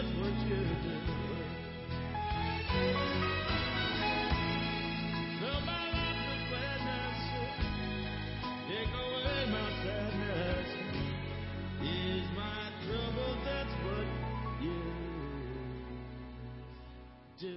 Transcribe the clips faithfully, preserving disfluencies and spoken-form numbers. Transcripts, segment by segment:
that's what you do. Fill my life with gladness, take away my sadness. Ease my trouble, that's what you do.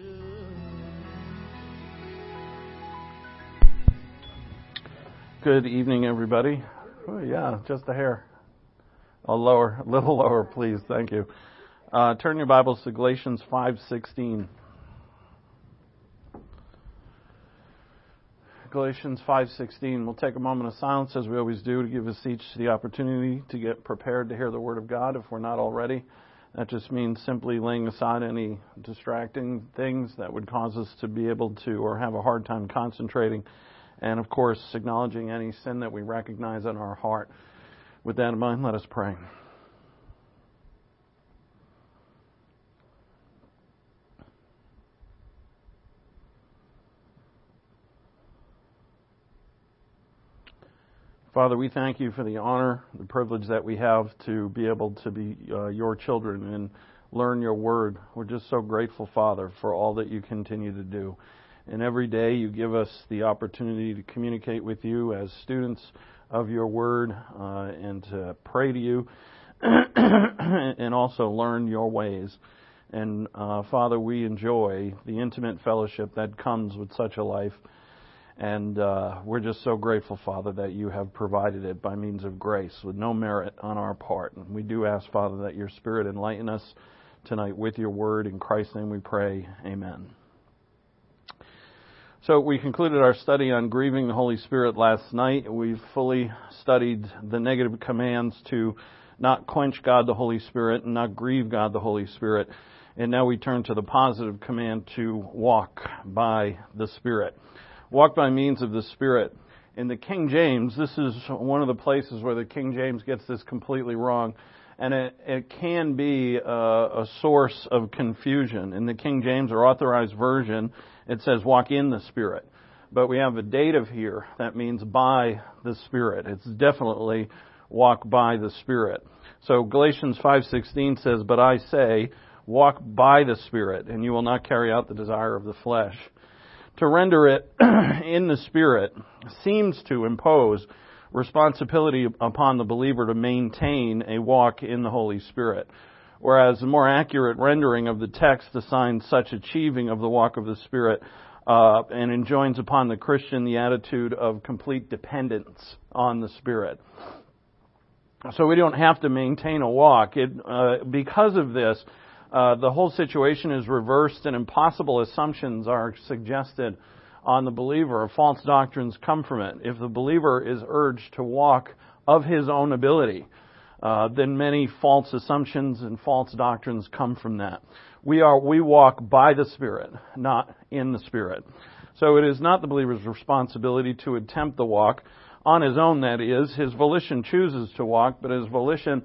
Good evening, everybody. Oh, yeah, just a hair. A lower, a little lower, please. Thank you. Uh, turn your Bibles to Galatians five sixteen. Galatians five sixteen. We'll take a moment of silence, as we always do, to give us each the opportunity to get prepared to hear the Word of God, if we're not already. That just means simply laying aside any distracting things that would cause us to be able to, or have a hard time concentrating. And, of course, acknowledging any sin that we recognize in our heart. With that in mind, let us pray. Father, we thank you for the honor, the privilege that we have to be able to be uh, your children and learn your word. We're just so grateful, Father, for all that you continue to do. And every day you give us the opportunity to communicate with you as students of your word uh, and to pray to you and also learn your ways. And uh, Father, we enjoy the intimate fellowship that comes with such a life. And uh, we're just so grateful, Father, that you have provided it by means of grace with no merit on our part. And we do ask, Father, that your Spirit enlighten us tonight with your word. In Christ's name we pray. Amen. So we concluded our study on grieving the Holy Spirit last night. We've fully studied the negative commands to not quench God the Holy Spirit and not grieve God the Holy Spirit. And now we turn to the positive command to walk by the Spirit. Walk by means of the Spirit. In the King James, this is one of the places where the King James gets this completely wrong. And it, it can be a, a source of confusion. In the King James, or Authorized Version, it says walk in the Spirit. But we have a dative here. That means by the Spirit. It's definitely walk by the Spirit. So Galatians five sixteen says, but I say, walk by the Spirit, and you will not carry out the desire of the flesh. To render it in the Spirit seems to impose responsibility upon the believer to maintain a walk in the Holy Spirit, whereas a more accurate rendering of the text assigns such achieving of the walk of the Spirit uh, and enjoins upon the Christian the attitude of complete dependence on the Spirit. So we don't have to maintain a walk. It, uh, because of this, uh, the whole situation is reversed and impossible assumptions are suggested on the believer. False doctrines come from it. If the believer is urged to walk of his own ability, uh, then many false assumptions and false doctrines come from that. We are we walk by the Spirit, not in the Spirit. So it is not the believer's responsibility to attempt the walk on his own, that is. His volition chooses to walk, but his volition,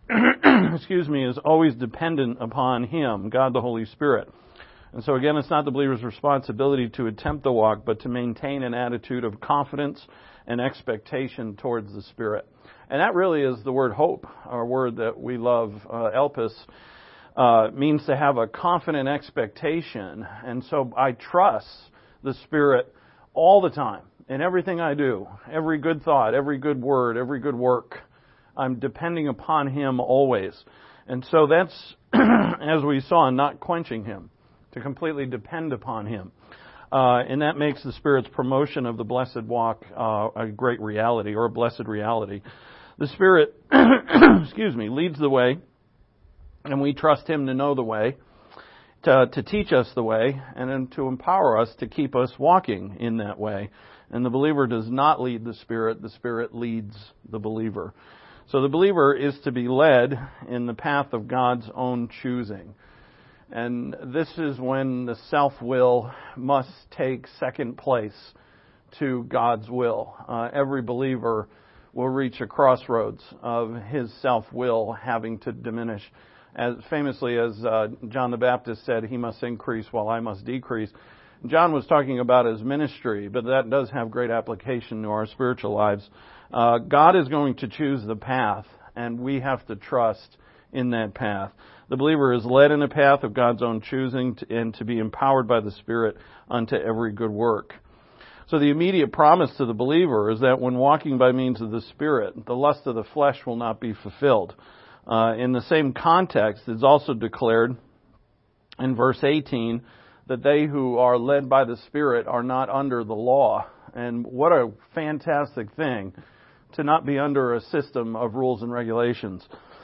excuse me, is always dependent upon him, God the Holy Spirit. And so again, it's not the believer's responsibility to attempt the walk, but to maintain an attitude of confidence and expectation towards the Spirit. And that really is the word hope, our word that we love. Uh, elpis uh, means to have a confident expectation. And so I trust the Spirit all the time in everything I do, every good thought, every good word, every good work. I'm depending upon Him always. And so that's, as we saw, not quenching Him, to completely depend upon Him. Uh, and that makes the Spirit's promotion of the blessed walk uh, a great reality, or a blessed reality. The Spirit, excuse me, leads the way, and we trust Him to know the way, to, to teach us the way, and then to empower us to keep us walking in that way. And the believer does not lead the Spirit, the Spirit leads the believer. So the believer is to be led in the path of God's own choosing. And this is when the self-will must take second place to God's will. Uh, every believer will reach a crossroads of his self-will having to diminish. As famously as uh, John the Baptist said, he must increase while I must decrease. John was talking about his ministry, but that does have great application to our spiritual lives. Uh, God is going to choose the path, and we have to trust in that path. The believer is led in a path of God's own choosing to, and to be empowered by the Spirit unto every good work. So the immediate promise to the believer is that when walking by means of the Spirit, the lust of the flesh will not be fulfilled. Uh, in the same context, it's also declared in verse eighteen that they who are led by the Spirit are not under the law. And what a fantastic thing to not be under a system of rules and regulations.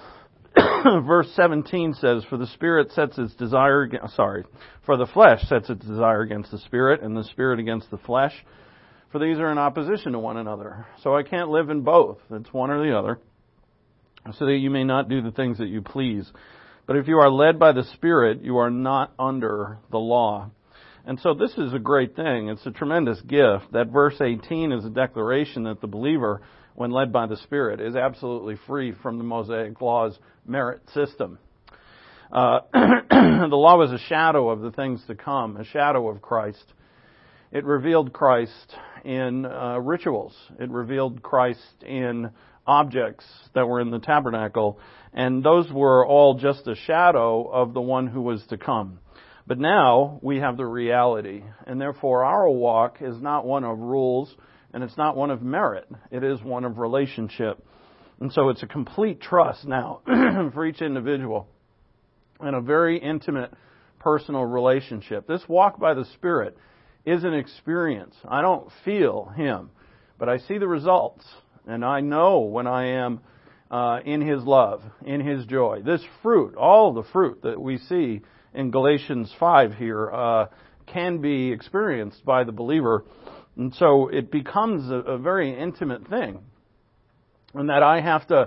Verse seventeen says, For the Spirit sets its desire, sorry, for the flesh sets its desire against the Spirit, and the Spirit against the flesh. For these are in opposition to one another. So I can't live in both. It's one or the other. So that you may not do the things that you please. But if you are led by the Spirit, you are not under the law. And so this is a great thing. It's a tremendous gift. That verse eighteen is a declaration that the believer, when led by the Spirit, is absolutely free from the Mosaic law's merit system. Uh, the law was a shadow of the things to come, a shadow of Christ. It revealed Christ in uh, rituals. It revealed Christ in objects that were in the tabernacle, and those were all just a shadow of the one who was to come. But now we have the reality, and therefore our walk is not one of rules, and it's not one of merit. It is one of relationship. And so it's a complete trust now for each individual and a very intimate personal relationship. This walk by the Spirit is an experience. I don't feel Him, but I see the results. And I know when I am uh, in His love, in His joy. This fruit, all the fruit that we see in Galatians five here, uh, can be experienced by the believer. And so it becomes a, a very intimate thing. And that I have to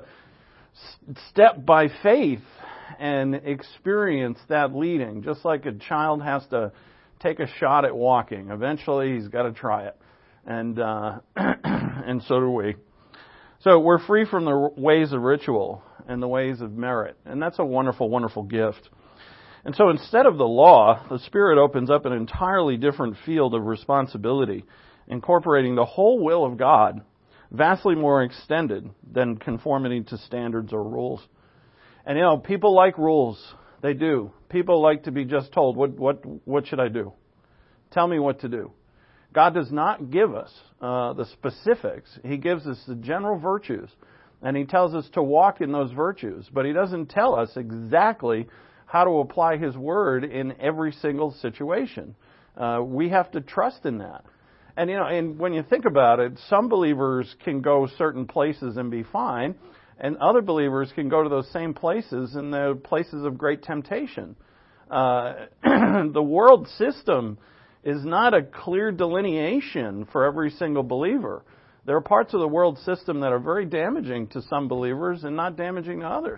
step by faith and experience that leading. Just like a child has to take a shot at walking. Eventually he's got to try it. And, uh, and so do we. So we're free from the ways of ritual and the ways of merit. And that's a wonderful, wonderful gift. And so instead of the law, the Spirit opens up an entirely different field of responsibility, incorporating the whole will of God, vastly more extended than conformity to standards or rules. And you know, people like rules. They do. People like to be just told, what what what should I do? Tell me what to do. God does not give us uh, the specifics. He gives us the general virtues, and He tells us to walk in those virtues. But He doesn't tell us exactly how to apply His Word in every single situation. Uh, we have to trust in that. And, you know, and when you think about it, some believers can go certain places and be fine, and other believers can go to those same places and the places of great temptation. Uh, the world system is not a clear delineation for every single believer. There are parts of the world system that are very damaging to some believers and not damaging to others.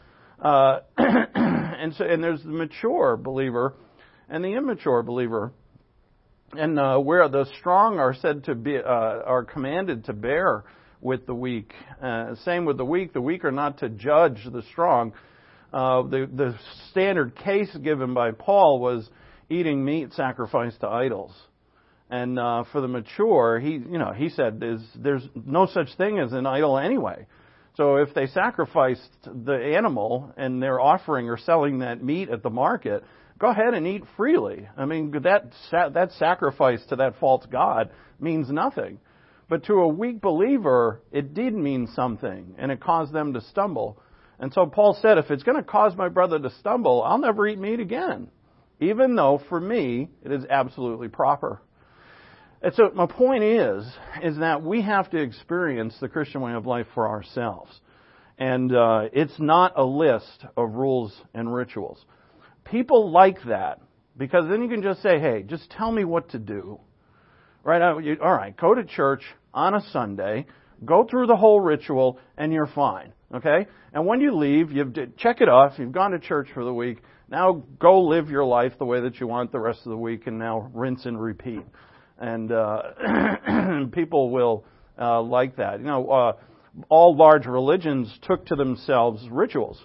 Uh, and so, and there's the mature believer and the immature believer. And uh, where the strong are said to be, uh, are commanded to bear with the weak. Uh, same with the weak. The weak are not to judge the strong. Uh, the the standard case given by Paul was eating meat sacrificed to idols. And uh, for the mature, he you know he said there's there's no such thing as an idol anyway. So if they sacrificed the animal and they're offering or selling that meat at the market, go ahead and eat freely. I mean, that that sacrifice to that false god means nothing. But to a weak believer, it did mean something, and it caused them to stumble. And so Paul said, if it's going to cause my brother to stumble, I'll never eat meat again, even though for me it is absolutely proper. And so my point is, is that we have to experience the Christian way of life for ourselves. And uh, it's not a list of rules and rituals. People like that because then you can just say, hey, just tell me what to do. Right? All right, go to church on a Sunday, go through the whole ritual, and you're fine. Okay? And when you leave, you've check it off. You've gone to church for the week. Now go live your life the way that you want the rest of the week, and now rinse and repeat. And uh, people will uh, like that. You know, uh, all large religions took to themselves rituals.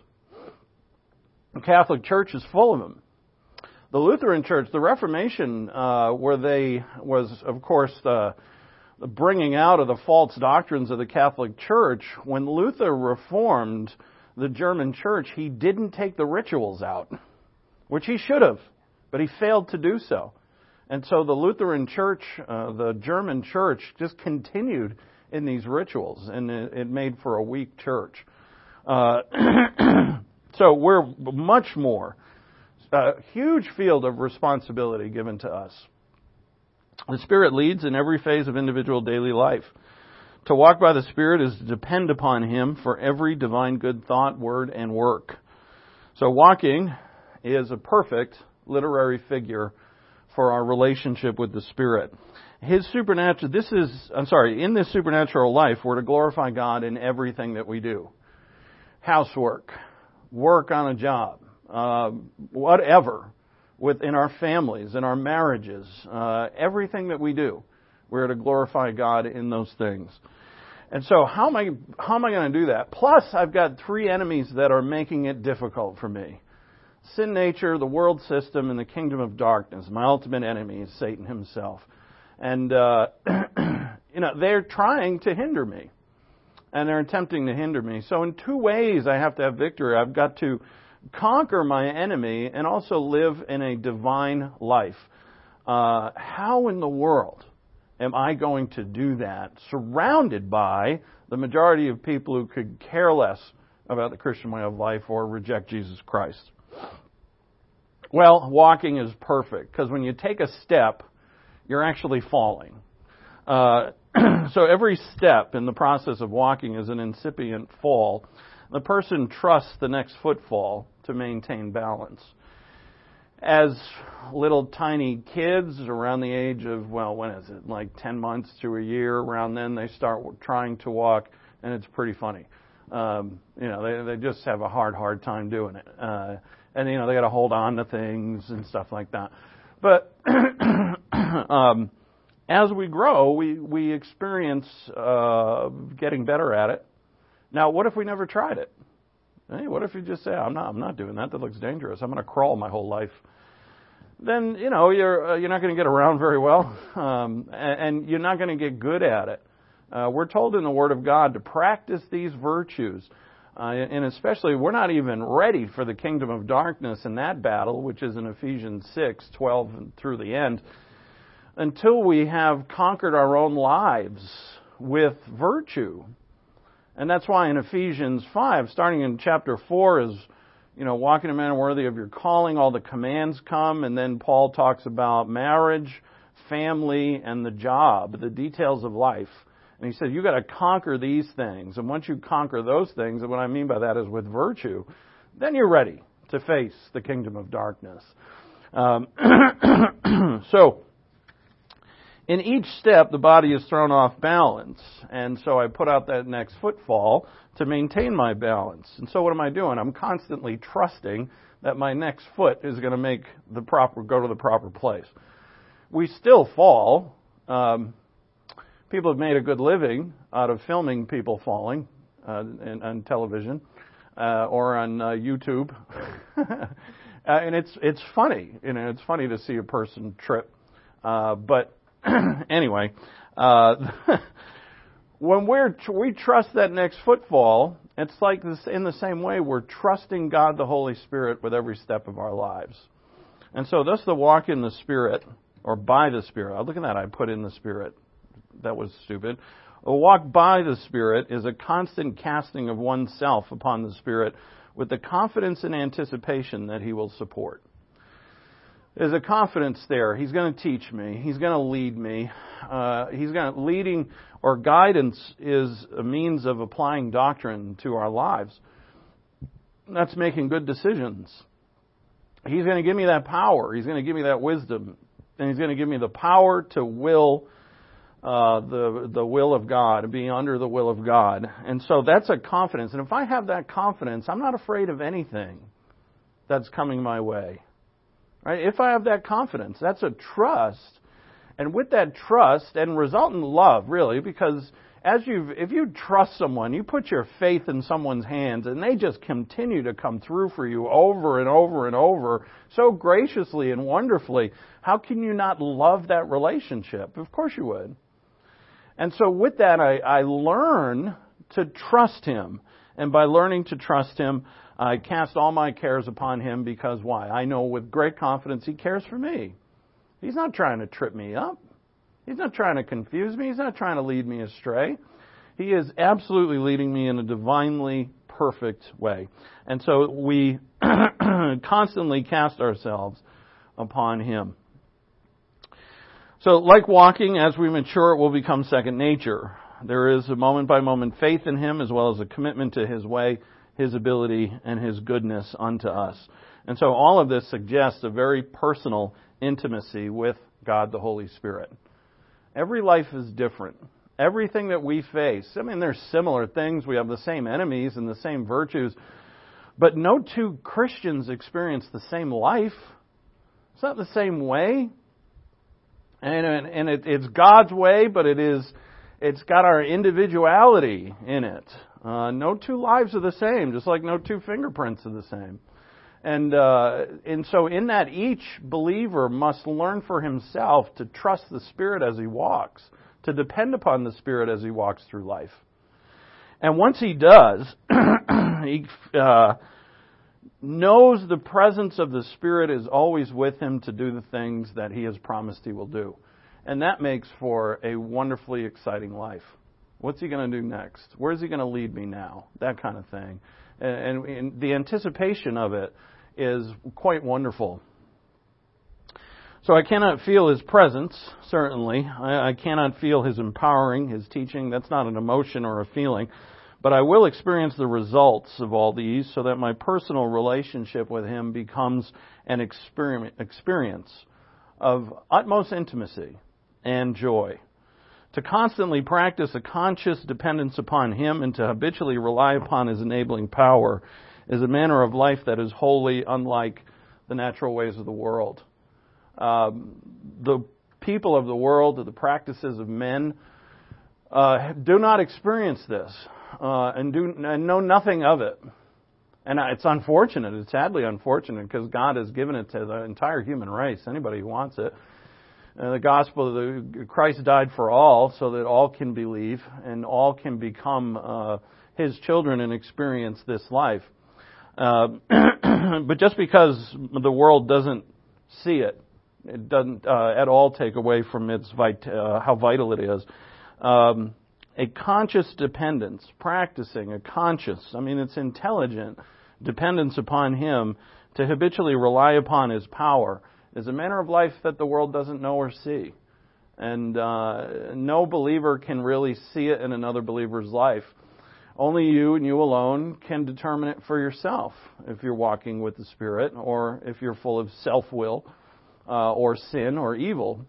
The Catholic Church is full of them. The Lutheran Church, the Reformation, uh, where they was, of course, the, the bringing out of the false doctrines of the Catholic Church. When Luther reformed the German church, he didn't take the rituals out, which he should have, but he failed to do so. And so the Lutheran church, uh, the German church, just continued in these rituals, and it, it made for a weak church. Uh, so we're much more, a huge field of responsibility given to us. The Spirit leads in every phase of individual daily life. To walk by the Spirit is to depend upon Him for every divine good thought, word, and work. So walking is a perfect literary figure for our relationship with the Spirit. His supernatural, this is, I'm sorry, in this supernatural life, we're to glorify God in everything that we do. Housework, work on a job, uh, whatever, within our families, in our marriages, uh, everything that we do, we're to glorify God in those things. And so how am I, how am I going to do that? Plus, I've got three enemies that are making it difficult for me. Sin nature, the world system, and the kingdom of darkness. My ultimate enemy is Satan himself. And, uh, you know, they're trying to hinder me. And they're attempting to hinder me. So in two ways I have to have victory. I've got to conquer my enemy and also live in a divine life. Uh, how in the world am I going to do that surrounded by the majority of people who could care less about the Christian way of life or reject Jesus Christ? Well, walking is perfect, because when you take a step, you're actually falling. Uh, so every step in the process of walking is an incipient fall. The person trusts the next footfall to maintain balance. As little tiny kids around the age of, well, when is it, like ten months to a year, around then they start trying to walk, and it's pretty funny. Um, you know, they, they just have a hard, hard time doing it. Uh, and, you know, they got to hold on to things and stuff like that. But um, as we grow, we, we experience uh, getting better at it. Now, what if we never tried it? Hey, what if you just say, I'm not, I'm not doing that. That looks dangerous. I'm going to crawl my whole life. Then, you know, you're, uh, you're not going to get around very well, um, and, and you're not going to get good at it. Uh, we're told in the Word of God to practice these virtues. Uh, and especially, we're not even ready for the kingdom of darkness in that battle, which is in Ephesians six, twelve through the end, until we have conquered our own lives with virtue. And that's why in Ephesians five, starting in chapter four, is, you know, walking in a manner worthy of your calling, all the commands come, and then Paul talks about marriage, family, and the job, the details of life. And he said, you've got to conquer these things. And once you conquer those things, and what I mean by that is with virtue, then you're ready to face the kingdom of darkness. Um, so, in each step, the body is thrown off balance. And so I put out that next footfall to maintain my balance. And so what am I doing? I'm constantly trusting that my next foot is going to make the proper, go to the proper place. We still fall. Um, people have made a good living out of filming people falling uh, in, on television uh, or on uh, YouTube. uh, and it's it's funny. You know, it's funny to see a person trip. Uh, but anyway, uh, when we're we trust that next footfall, it's like this. In the same way, we're trusting God, the Holy Spirit, with every step of our lives. And so, thus, the walk in the Spirit, or by the Spirit. Look at that. I put in the Spirit. That was stupid. A walk by the Spirit is a constant casting of oneself upon the Spirit with the confidence and anticipation that He will support. There's a confidence there. He's going to teach me. He's going to lead me. Uh, he's going to leading or guidance is a means of applying doctrine to our lives. That's making good decisions. He's going to give me that power. He's going to give me that wisdom, and He's going to give me the power to will uh, the the will of God, be under the will of God. And so that's a confidence. And if I have that confidence, I'm not afraid of anything that's coming my way. Right? If I have that confidence, that's a trust. And with that trust and resultant love, really, because as you if you trust someone, you put your faith in someone's hands and they just continue to come through for you over and over and over so graciously and wonderfully. How can you not love that relationship? Of course you would. And so with that, I, I learn to trust Him. And by learning to trust Him, I cast all my cares upon Him because why? I know with great confidence He cares for me. He's not trying to trip me up. He's not trying to confuse me. He's not trying to lead me astray. He is absolutely leading me in a divinely perfect way. And so we constantly cast ourselves upon Him. So like walking, as we mature, it will become second nature. There is a moment-by-moment faith in Him as well as a commitment to His way, His ability, and His goodness unto us. And so all of this suggests a very personal intimacy with God the Holy Spirit. Every life is different. Everything that we face, I mean, there's similar things. We have the same enemies and the same virtues. But no two Christians experience the same life. It's not the same way. And, and, and it, it's God's way, but it is, it's got our individuality in it. Uh, no two lives are the same, just like no two fingerprints are the same. And uh, and so in that, each believer must learn for himself to trust the Spirit as he walks, to depend upon the Spirit as he walks through life. And once he does, he uh, knows the presence of the Spirit is always with him to do the things that he has promised he will do. And that makes for a wonderfully exciting life. What's he going to do next? Where's he going to lead me now? That kind of thing. And, and the anticipation of it is quite wonderful. So I cannot feel His presence, certainly. I, I cannot feel His empowering, His teaching. That's not an emotion or a feeling. But I will experience the results of all these so that my personal relationship with Him becomes an experiment, experience of utmost intimacy and joy. To constantly practice a conscious dependence upon Him and to habitually rely upon His enabling power is a manner of life that is wholly unlike the natural ways of the world. Um, the people of the world, the practices of men, uh, do not experience this uh, and do and know nothing of it. And it's unfortunate. It's sadly unfortunate because God has given it to the entire human race. Anybody who wants it. Uh, the gospel, the, Christ died for all, so that all can believe and all can become uh, His children and experience this life. Uh, but just because the world doesn't see it, it doesn't uh, at all take away from its vit- uh, how vital it is. Um, a conscious dependence, practicing a conscious, I mean it's intelligent dependence upon Him to habitually rely upon His power is a manner of life that the world doesn't know or see. And uh, no believer can really see it in another believer's life. Only you and you alone can determine it for yourself if you're walking with the Spirit or if you're full of self-will uh, or sin or evil.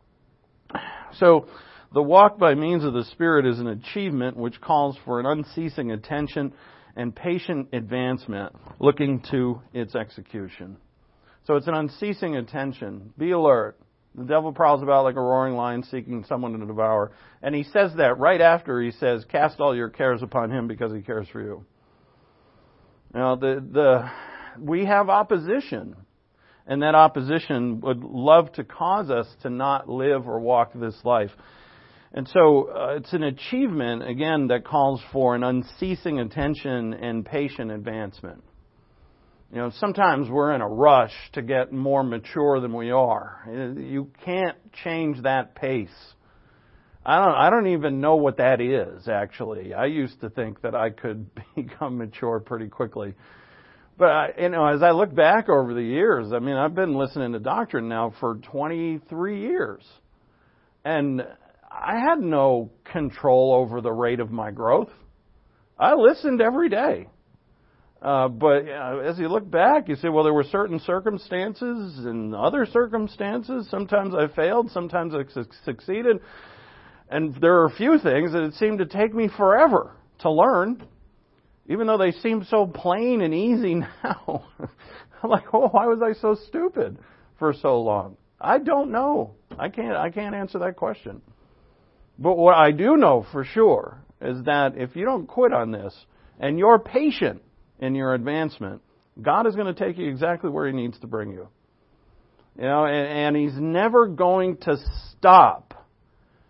So the walk by means of the Spirit is an achievement which calls for an unceasing attention and patient advancement looking to its execution. So it's an unceasing attention. Be alert. The devil prowls about like a roaring lion seeking someone to devour. And he says that right after he says, cast all your cares upon Him because He cares for you. Now, the, the, we have opposition. And that opposition would love to cause us to not live or walk this life. And so uh, it's an achievement, again, that calls for an unceasing attention and patient advancement. You know, sometimes we're in a rush to get more mature than we are. You can't change that pace. I don't, I don't even know what that is, actually. I used to think that I could become mature pretty quickly. But, I, you know, as I look back over the years, I mean, I've been listening to doctrine now for twenty-three years. And I had no control over the rate of my growth. I listened every day. Uh, but uh, as you look back, you say, well, there were certain circumstances and other circumstances. Sometimes I failed, sometimes I su- succeeded. And there are a few things that it seemed to take me forever to learn, even though they seem so plain and easy now. I'm like, oh, why was I so stupid for so long? I don't know. I can't, I can't answer that question. But what I do know for sure is that if you don't quit on this and you're patient in your advancement, God is going to take you exactly where He needs to bring you. You know, and, and He's never going to stop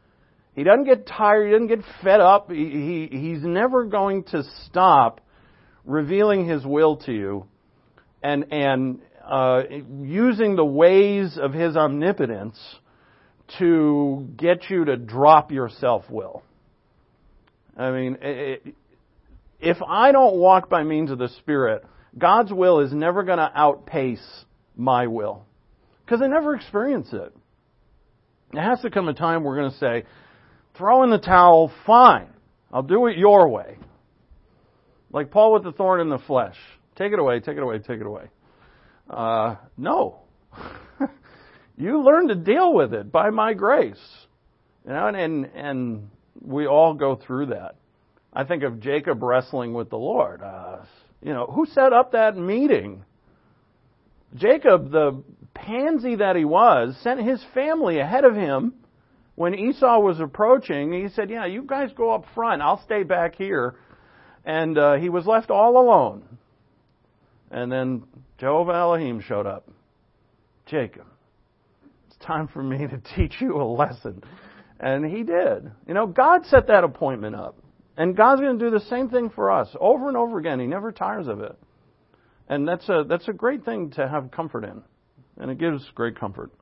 He doesn't get tired. He doesn't get fed up. He, he, he's never going to stop revealing His will to you and, and uh, using the ways of His omnipotence to get you to drop your self-will. I mean, it, if I don't walk by means of the Spirit, God's will is never going to outpace my will. Because I never experience it. There has to come a time we're going to say, throw in the towel, fine. I'll do it your way. Like Paul with the thorn in the flesh. Take it away, take it away, take it away. Uh, no. You learn to deal with it by my grace. You know, and, and, and we all go through that. I think of Jacob wrestling with the Lord. Uh, you know, who set up that meeting? Jacob, the pansy that he was, sent his family ahead of him when Esau was approaching. He said, yeah, you guys go up front. I'll stay back here. And uh, he was left all alone. And then Jehovah Elohim showed up. Jacob, it's time for me to teach you a lesson. And he did. You know, God set that appointment up. And God's going to do the same thing for us over and over again. He never tires of it. And that's a that's a great thing to have comfort in. And it gives great comfort.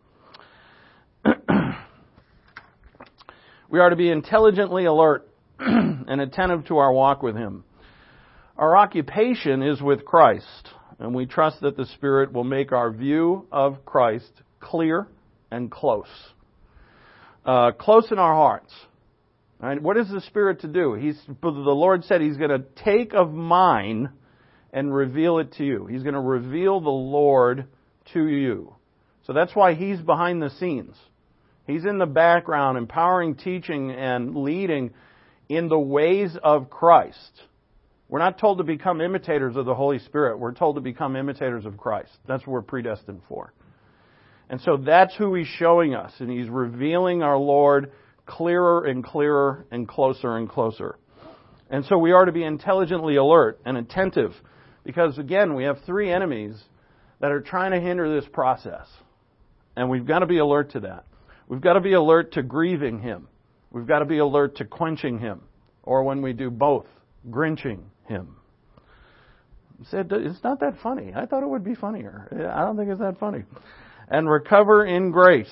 We are to be intelligently alert and attentive to our walk with Him. Our occupation is with Christ, and we trust that the Spirit will make our view of Christ clear and close. Uh, close in our hearts. Right? What is the Spirit to do? He's, the Lord said He's going to take of mine and reveal it to you. He's going to reveal the Lord to you. So that's why He's behind the scenes. He's in the background, empowering, teaching, and leading in the ways of Christ. We're not told to become imitators of the Holy Spirit. We're told to become imitators of Christ. That's what we're predestined for. And so that's who He's showing us. And He's revealing our Lord clearer and clearer and closer and closer. And so we are to be intelligently alert and attentive. Because, again, we have three enemies that are trying to hinder this process. And we've got to be alert to that. We've got to be alert to grieving Him. We've got to be alert to quenching Him. Or when we do both, grinching Him. Said it's not that funny. I thought it would be funnier. I don't think it's that funny. And recover in grace.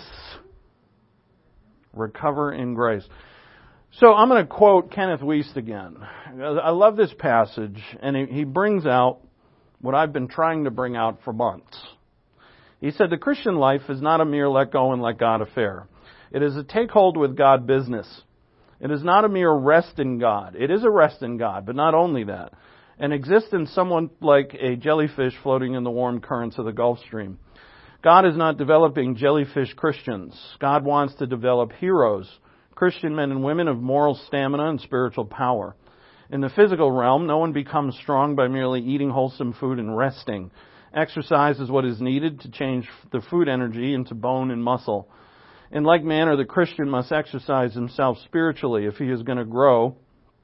Recover in grace. So I'm going to quote Kenneth Wiest again. I love this passage, and he brings out what I've been trying to bring out for months. He said, the Christian life is not a mere let go and let God affair. It is a take hold with God business. It is not a mere rest in God. It is a rest in God, but not only that. And existence somewhat like a jellyfish floating in the warm currents of the Gulf Stream. God is not developing jellyfish Christians. God wants to develop heroes, Christian men and women of moral stamina and spiritual power. In the physical realm, no one becomes strong by merely eating wholesome food and resting. Exercise is what is needed to change the food energy into bone and muscle. In like manner, the Christian must exercise himself spiritually if he is going to grow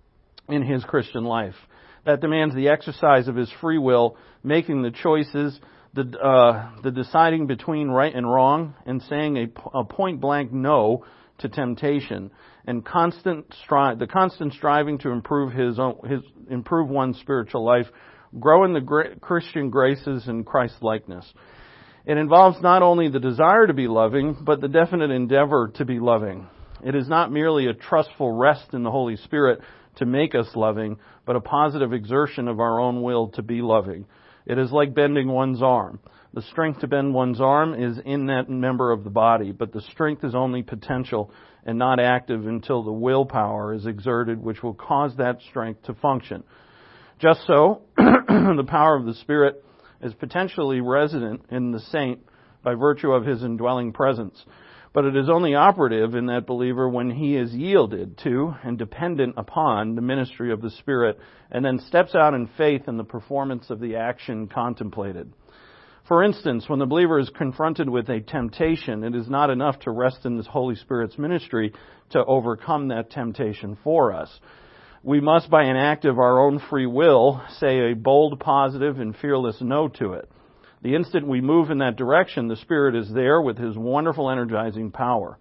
in his Christian life. That demands the exercise of his free will, making the choices, the uh, the deciding between right and wrong, and saying a, a point-blank no to temptation, and constant stri- the constant striving to improve his own, his improve one's spiritual life, grow in the gra- Christian graces and Christ-likeness. It involves not only the desire to be loving, but the definite endeavor to be loving. It is not merely a trustful rest in the Holy Spirit to make us loving, but a positive exertion of our own will to be loving. It is like bending one's arm. The strength to bend one's arm is in that member of the body, but the strength is only potential and not active until the willpower is exerted, which will cause that strength to function. Just so, the power of the Spirit is potentially resident in the saint by virtue of his indwelling presence. But it is only operative in that believer when he is yielded to and dependent upon the ministry of the Spirit and then steps out in faith in the performance of the action contemplated. For instance, when the believer is confronted with a temptation, it is not enough to rest in the Holy Spirit's ministry to overcome that temptation for us. We must, by an act of our own free will, say a bold, positive, and fearless no to it. The instant we move in that direction, the Spirit is there with His wonderful energizing power.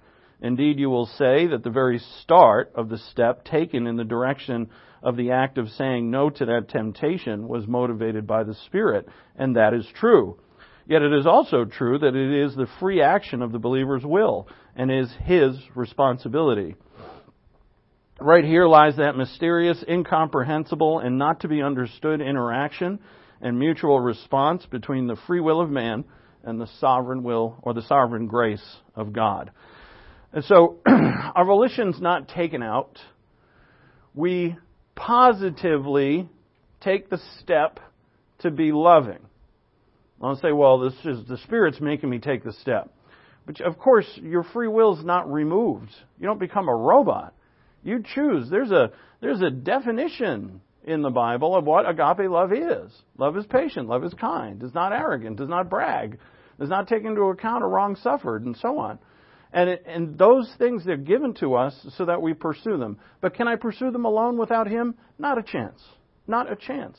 Indeed, you will say that the very start of the step taken in the direction of the act of saying no to that temptation was motivated by the Spirit, and that is true. Yet it is also true that it is the free action of the believer's will and is his responsibility. Right here lies that mysterious, incomprehensible, and not to be understood interaction and mutual response between the free will of man and the sovereign will or the sovereign grace of God. And so, our volition's not taken out. We positively take the step to be loving. I'll say, well, this is the Spirit's making me take the step. But of course, your free will is not removed. You don't become a robot. You choose. There's a there's a definition in the Bible of what agape love is. Love is patient. Love is kind. Is not arrogant. Does not brag. Does not take into account a wrong suffered, and so on. And it, and those things are given to us so that we pursue them. But can I pursue them alone without Him? Not a chance. Not a chance.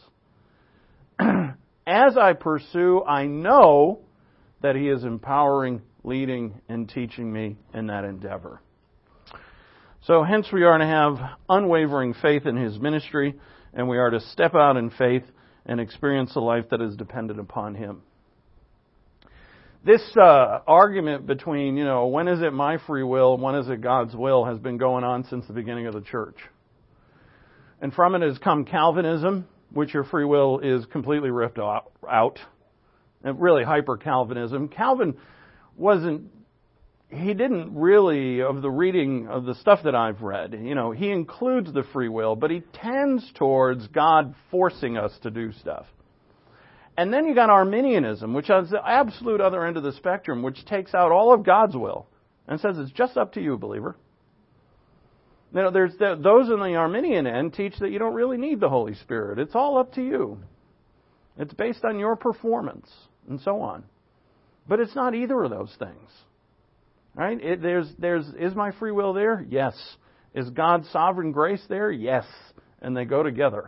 As I pursue, I know that He is empowering, leading, and teaching me in that endeavor. So hence we are to have unwavering faith in His ministry, and we are to step out in faith and experience a life that is dependent upon Him. This uh, argument between, you know, when is it my free will and when is it God's will has been going on since the beginning of the church. And from it has come Calvinism, which your free will is completely ripped out. And really hyper-Calvinism. Calvin wasn't, he didn't really, of the reading of the stuff that I've read, you know, he includes the free will, but he tends towards God forcing us to do stuff. And then you got Arminianism, which is the absolute other end of the spectrum, which takes out all of God's will and says it's just up to you, believer. Now, there's the, those in the Arminian end teach that you don't really need the Holy Spirit. It's all up to you. It's based on your performance and so on. But it's not either of those things. Right? It, there's, there's, is my free will there? Yes. Is God's sovereign grace there? Yes. And they go together.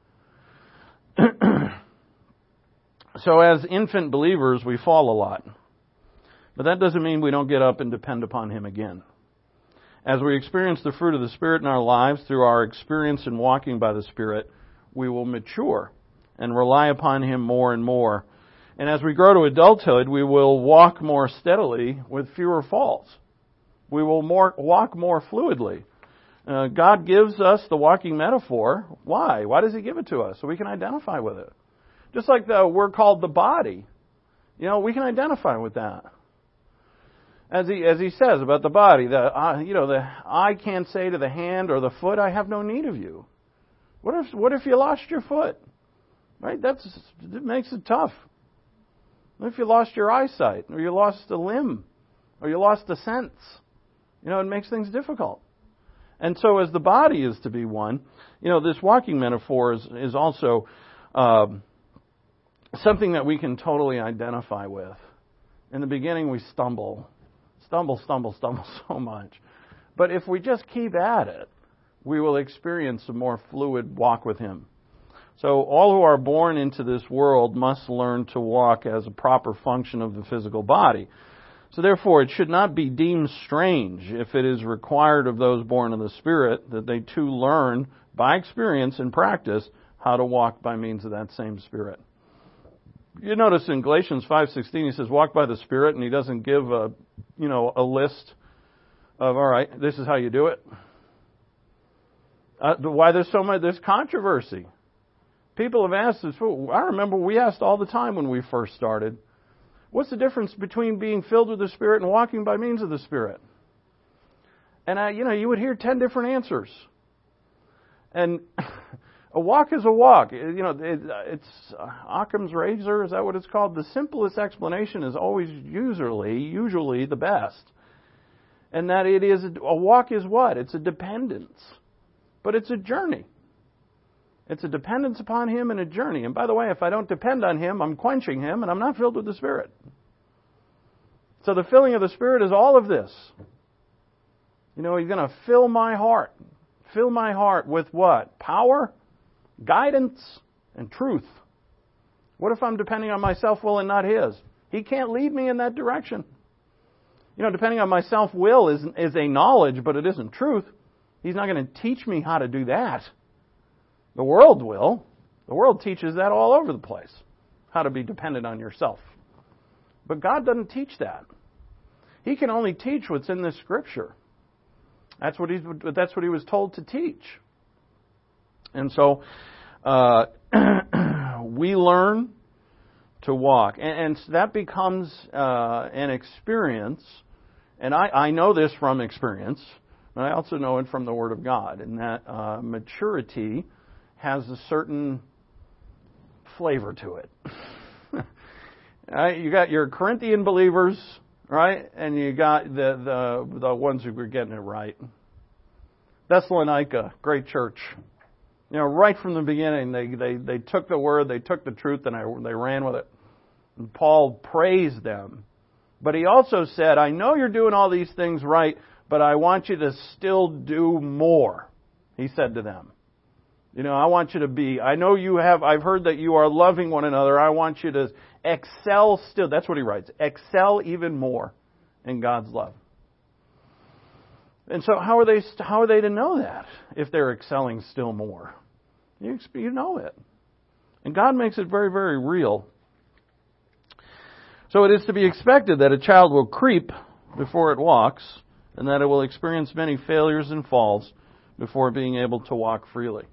So as infant believers, we fall a lot. But that doesn't mean we don't get up and depend upon Him again. As we experience the fruit of the Spirit in our lives through our experience in walking by the Spirit, we will mature and rely upon Him more and more. And as we grow to adulthood, we will walk more steadily with fewer faults. We will more, walk more fluidly. Uh, God gives us the walking metaphor. Why? Why does He give it to us? So we can identify with it. Just like the, we're called the body. You know, we can identify with that. As he, as he says about the body, the, uh, you know, the eye can't say to the hand or the foot, I have no need of you. What if, what if you lost your foot? Right? That's, it makes it tough. What if you lost your eyesight, or you lost a limb, or you lost a sense? You know, it makes things difficult. And so as the body is to be one, you know, this walking metaphor is, is also um, something that we can totally identify with. In the beginning, we stumble. Stumble, stumble, stumble so much. But if we just keep at it, we will experience a more fluid walk with Him. So all who are born into this world must learn to walk as a proper function of the physical body. So therefore, it should not be deemed strange if it is required of those born of the Spirit that they too learn by experience and practice how to walk by means of that same Spirit. You notice in Galatians five sixteen, he says, walk by the Spirit, and he doesn't give a, you know, a list of, all right, this is how you do it. Uh, why there's so much, there's controversy. People have asked us, I remember we asked all the time when we first started, what's the difference between being filled with the Spirit and walking by means of the Spirit? And, I, you know, you would hear ten different answers. And a walk is a walk. You know, it, it's uh, Occam's razor, is that what it's called? The simplest explanation is always usually, usually the best. And that it is, a walk is what? It's a dependence. But it's a journey. It's a dependence upon Him and a journey. And by the way, if I don't depend on Him, I'm quenching Him and I'm not filled with the Spirit. So the filling of the Spirit is all of this. You know, He's going to fill my heart. Fill my heart with what? Power, guidance, and truth. What if I'm depending on my self-will and not His? He can't lead me in that direction. You know, depending on my self-will is, is a knowledge, but it isn't truth. He's not going to teach me how to do that. The world will. The world teaches that all over the place, how to be dependent on yourself. But God doesn't teach that. He can only teach what's in this Scripture. That's what he's. That's what he was told to teach. And so uh, we learn to walk, and, and that becomes uh, an experience. And I, I know this from experience, but I also know it from the Word of God. And that uh, maturity has a certain flavor to it. Right? You got your Corinthian believers, right? And you got the, the the ones who were getting it right. Thessalonica, great church. You know, right from the beginning, they they, they took the word, they took the truth, and I, they ran with it. And Paul praised them. But he also said, I know you're doing all these things right, but I want you to still do more, he said to them. You know, I want you to be, I know you have, I've heard that you are loving one another. I want you to excel still. That's what he writes. Excel even more in God's love. And so how are they, how are they to know that if they're excelling still more? You, you know it. And God makes it very, very real. So it is to be expected that a child will creep before it walks, and that it will experience many failures and falls before being able to walk freely.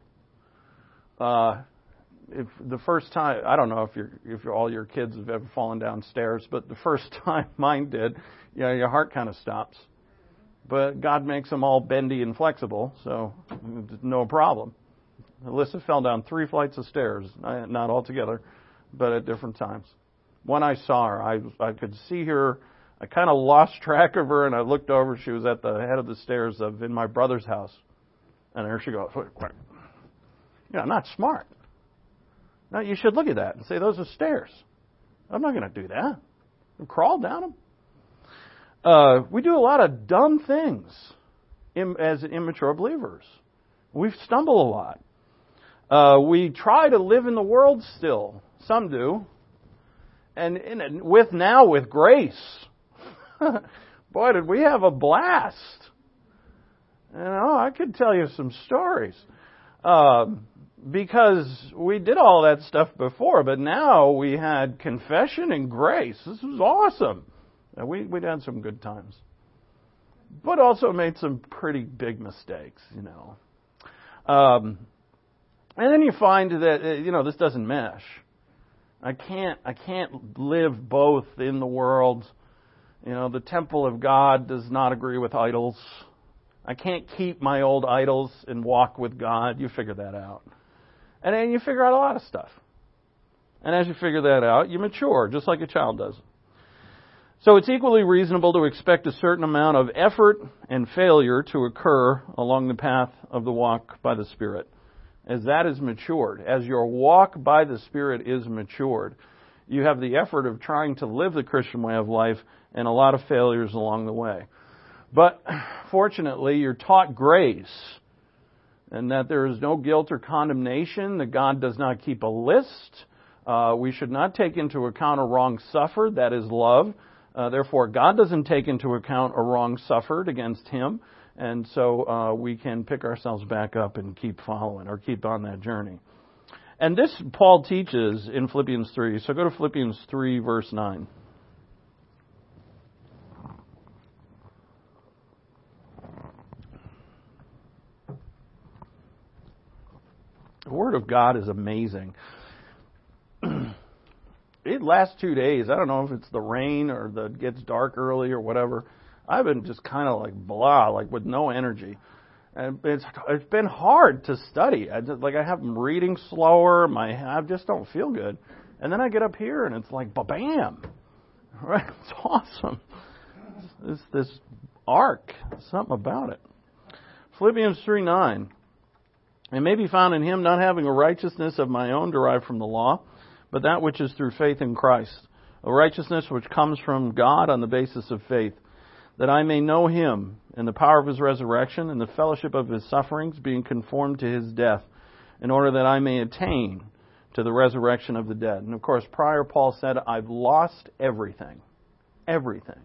Uh, if the first time, I don't know if your if all your kids have ever fallen downstairs, but the first time mine did, you know, your heart kind of stops. But God makes them all bendy and flexible, so no problem. Alyssa fell down three flights of stairs, not all together, but at different times. When I saw her, I I could see her. I kind of lost track of her, and I looked over. She was at the head of the stairs of in my brother's house, and there she goes. You know, not smart. Now, you should look at that and say, those are stairs. I'm not going to do that. I'll crawl down them. Uh, we do a lot of dumb things in, as immature believers. We stumble a lot. Uh, we try to live in the world still. Some do. And in, with now, with grace. Boy, did we have a blast. You know, I could tell you some stories. Um, Because we did all that stuff before, but now we had confession and grace. This was awesome. And we, we'd had some good times. But also made some pretty big mistakes, you know. Um, and then you find that, you know, this doesn't mesh. I can't, I can't live both in the world. You know, the temple of God does not agree with idols. I can't keep my old idols and walk with God. You figure that out. And then you figure out a lot of stuff. And as you figure that out, you mature, just like a child does. So it's equally reasonable to expect a certain amount of effort and failure to occur along the path of the walk by the Spirit. As that is matured, as your walk by the Spirit is matured, you have the effort of trying to live the Christian way of life and a lot of failures along the way. But fortunately, you're taught grace, and that there is no guilt or condemnation, that God does not keep a list. Uh, we should not take into account a wrong suffered, that is love. Uh, therefore, God doesn't take into account a wrong suffered against Him, and so uh, we can pick ourselves back up and keep following, or keep on that journey. And this Paul teaches in Philippians three. So go to Philippians three, verse nine. The Word of God is amazing. It lasts two days. I don't know if it's the rain or the it gets dark early or whatever. I've been just kind of like blah, like with no energy. And it's it's been hard to study. I just, like I have them reading slower. My I just don't feel good. And then I get up here and it's like ba-bam. Right? It's awesome. It's this arc. Something about it. Philippians three nine. It may be found in Him, not having a righteousness of my own derived from the law, but that which is through faith in Christ, a righteousness which comes from God on the basis of faith, that I may know Him and the power of His resurrection and the fellowship of His sufferings, being conformed to His death, in order that I may attain to the resurrection of the dead. And of course, prior Paul said, I've lost everything. Everything.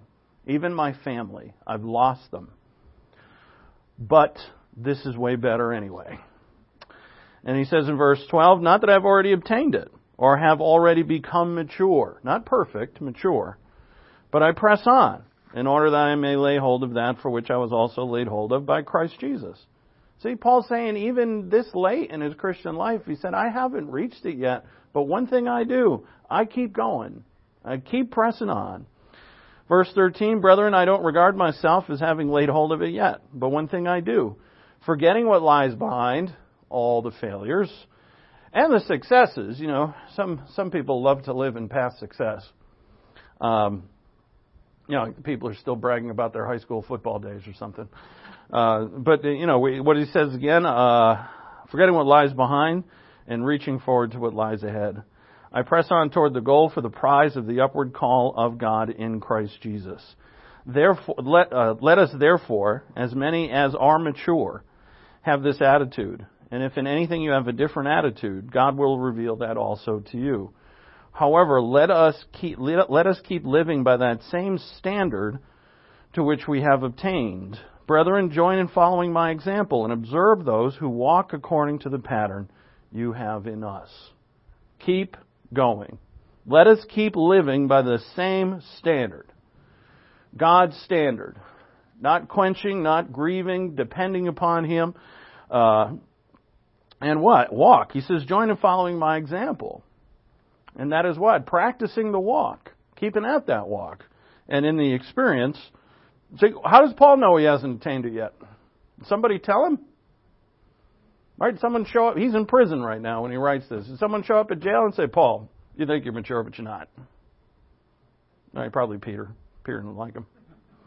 Even my family, I've lost them. But this is way better anyway. And he says in verse twelve, not that I've already obtained it, or have already become mature. Not perfect, mature. But I press on, in order that I may lay hold of that for which I was also laid hold of by Christ Jesus. See, Paul's saying even this late in his Christian life, he said, I haven't reached it yet, but one thing I do, I keep going. I keep pressing on. Verse thirteen, brethren, I don't regard myself as having laid hold of it yet, but one thing I do, forgetting what lies behind, all the failures, and the successes. You know, some some people love to live in past success. Um, you know, people are still bragging about their high school football days or something. Uh, but, you know, what he says again, uh, forgetting what lies behind and reaching forward to what lies ahead. I press on toward the goal for the prize of the upward call of God in Christ Jesus. Therefore, let, uh, let us therefore, as many as are mature, have this attitude. And if in anything you have a different attitude, God will reveal that also to you. However, let us keep, let us keep living by that same standard to which we have obtained. Brethren, join in following my example and observe those who walk according to the pattern you have in us. Keep going. Let us keep living by the same standard. God's standard. Not quenching, not grieving, depending upon Him. Uh, and what? Walk. He says, join in following my example. And that is what? Practicing the walk. Keeping at that walk. And in the experience, see, how does Paul know he hasn't attained it yet? Did somebody tell him? Right? Someone show up. He's in prison right now when he writes this. Did someone show up at jail and say, Paul, you think you're mature, but you're not? Right, probably Peter. Peter didn't like him.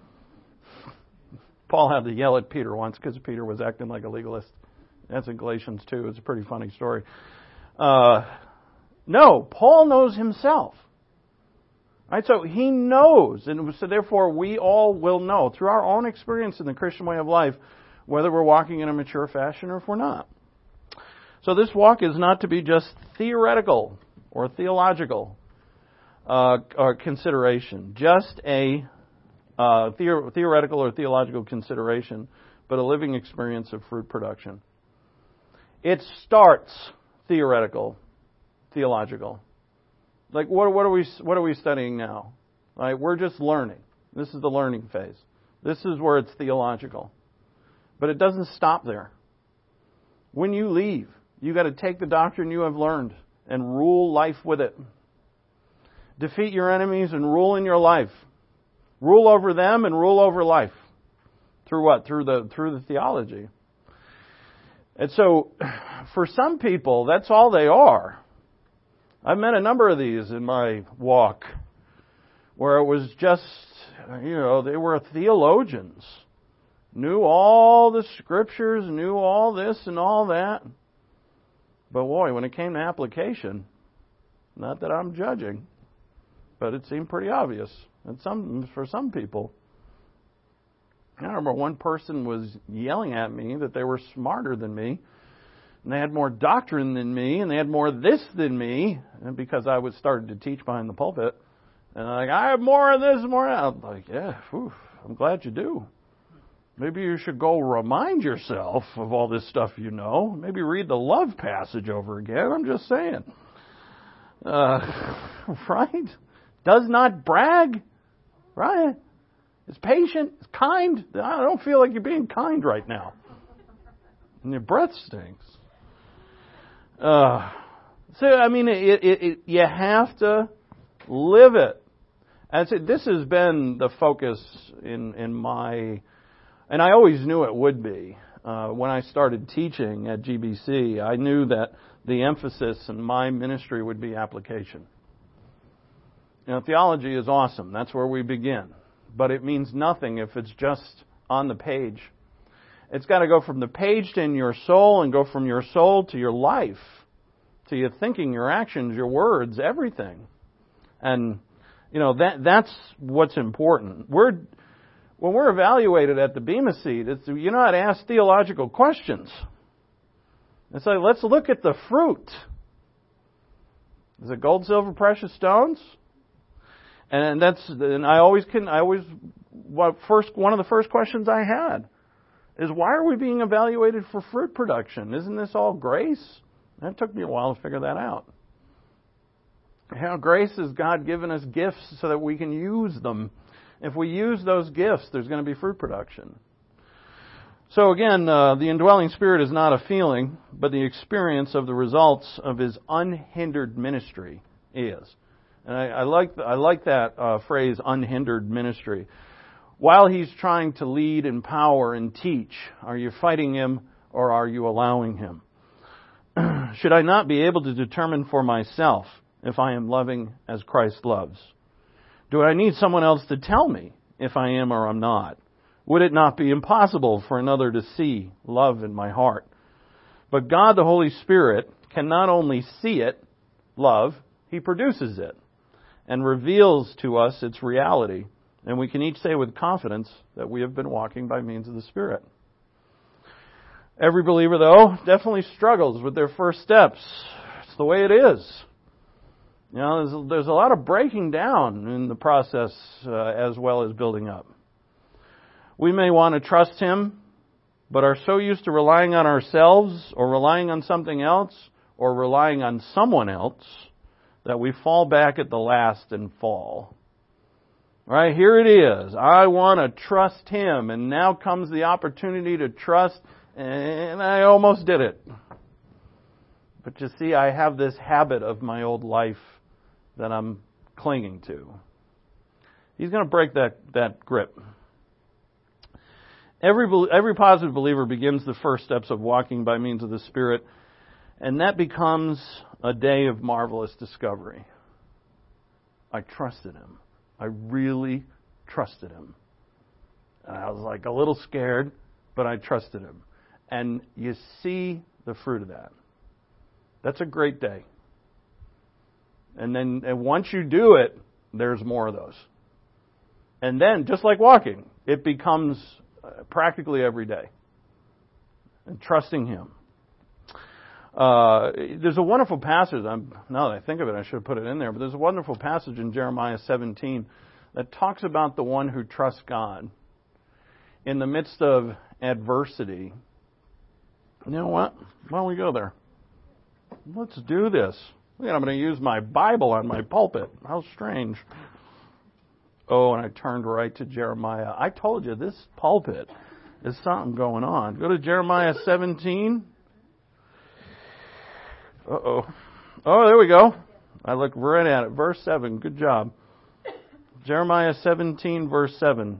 Paul had to yell at Peter once because Peter was acting like a legalist. That's in Galatians two. It's a pretty funny story. Uh, no, Paul knows himself. Right, so he knows, and so therefore we all will know through our own experience in the Christian way of life whether we're walking in a mature fashion or if we're not. So this walk is not to be just theoretical or theological uh, or consideration, just a uh, theor- theoretical or theological consideration, but a living experience of fruit production. It starts theoretical, theological. Like what, what are we what are we studying now? Right? We're just learning. This is the learning phase. This is where it's theological. But it doesn't stop there. When you leave, you got to take the doctrine you have learned and rule life with it. Defeat your enemies and rule in your life. Rule over them and rule over life. Through what? Through the through the theology. And so, for some people, that's all they are. I've met a number of these in my walk where it was just, you know, they were theologians. Knew all the scriptures, knew all this and all that. But boy, when it came to application, not that I'm judging, but it seemed pretty obvious. And some, for some people, I remember one person was yelling at me that they were smarter than me, and they had more doctrine than me, and they had more this than me, and because I was started to teach behind the pulpit, and I'm like, I have more of this, more of that. I'm like, yeah, whew, I'm glad you do. Maybe you should go remind yourself of all this stuff you know. Maybe read the love passage over again. I'm just saying. Uh, right? Does not brag. Right? Is patient. Is kind. I don't feel like you're being kind right now. And your breath stinks. Uh, so, I mean, it, it, it, you have to live it. And so this has been the focus in, in my... And I always knew it would be. Uh, when I started teaching at G B C, I knew that the emphasis in my ministry would be application. You know, theology is awesome. That's where we begin. But it means nothing if it's just on the page. It's got to go from the page to in your soul and go from your soul to your life, to your thinking, your actions, your words, everything. And, you know, that that's what's important. We're... When we're evaluated at the Bema seat, it's, you're not asked theological questions. It's like, let's look at the fruit. Is it gold, silver, precious stones? And that's, and I always can, I always what first one of the first questions I had is, why are we being evaluated for fruit production? Isn't this all grace? And it took me a while to figure that out. How grace has God given us gifts so that we can use them. If we use those gifts, there's going to be fruit production. So again, uh, the indwelling Spirit is not a feeling, but the experience of the results of His unhindered ministry is. And I, I like I like that uh, phrase, unhindered ministry. While He's trying to lead, empower, and teach, are you fighting Him or are you allowing Him? Should I not be able to determine for myself if I am loving as Christ loves? Do I need someone else to tell me if I am or I'm not? Would it not be impossible for another to see love in my heart? But God, the Holy Spirit, can not only see it, love, He produces it and reveals to us its reality. And we can each say with confidence that we have been walking by means of the Spirit. Every believer, though, definitely struggles with their first steps. It's the way it is. You know, there's, there's a lot of breaking down in the process uh, as well as building up. We may want to trust Him, but are so used to relying on ourselves or relying on something else or relying on someone else that we fall back at the last and fall. Right, here it is. I want to trust Him, and now comes the opportunity to trust, and I almost did it. But you see, I have this habit of my old life that I'm clinging to. He's going to break that, that grip. Every, every positive believer begins the first steps of walking by means of the Spirit, and that becomes a day of marvelous discovery. I trusted Him. I really trusted Him. And I was like a little scared, but I trusted Him. And you see the fruit of that. That's a great day. And then and once you do it, there's more of those. And then, just like walking, it becomes practically every day. And trusting Him. Uh, there's a wonderful passage, I'm, now that I think of it, I should have put it in there, but there's a wonderful passage in Jeremiah seventeen that talks about the one who trusts God in the midst of adversity. You know what? Why don't we go there? Let's do this. Look, I'm going to use my Bible on my pulpit. How strange. Oh, and I turned right to Jeremiah. I told you, this pulpit is something going on. Go to Jeremiah seventeen. Uh-oh. Oh, there we go. I looked right at it. Verse seven. Good job. Jeremiah seventeen, verse seven.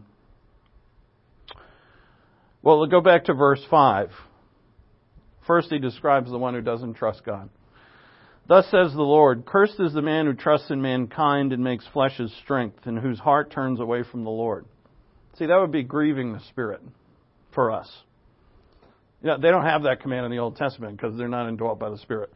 Well, we'll go back to verse five. First, he describes the one who doesn't trust God. Thus says the Lord, cursed is the man who trusts in mankind and makes flesh his strength, and whose heart turns away from the Lord. See, that would be grieving the Spirit for us. Yeah, they don't have that command in the Old Testament because they're not indwelt by the Spirit.